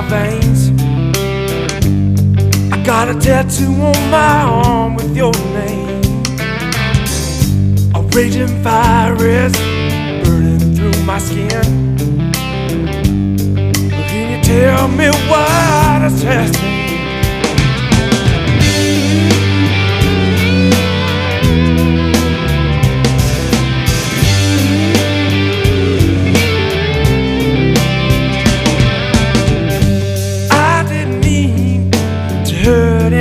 my veins. I got a tattoo on my arm with your name. A raging fire is burning through my skin. But can you tell me why this has to